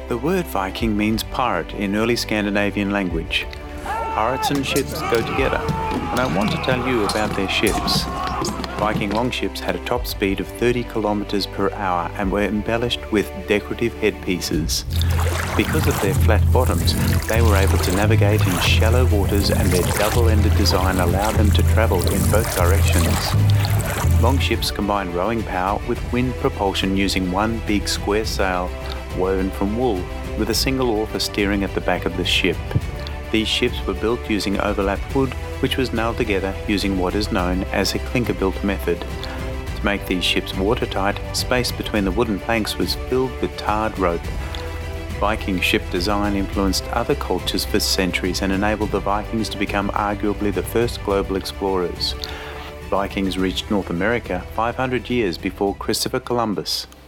The word Viking means pirate in early Scandinavian language. Pirates and ships go together, and I want to tell you about their ships. Viking longships had a top speed of 30 kilometers per hour and were embellished with decorative headpieces. Because of their flat bottoms, they were able to navigate in shallow waters, and their double-ended design allowed them to travel in both directions. Longships combined rowing power with wind propulsion using one big square sail woven from wool, with a single oar for steering at the back of the ship. These ships were built using overlapped wood, which was nailed together using what is known as a clinker-built method. To make these ships watertight, space between the wooden planks was filled with tarred rope. Viking ship design influenced other cultures for centuries and enabled the Vikings to become arguably the first global explorers. Vikings reached North America 500 years before Christopher Columbus.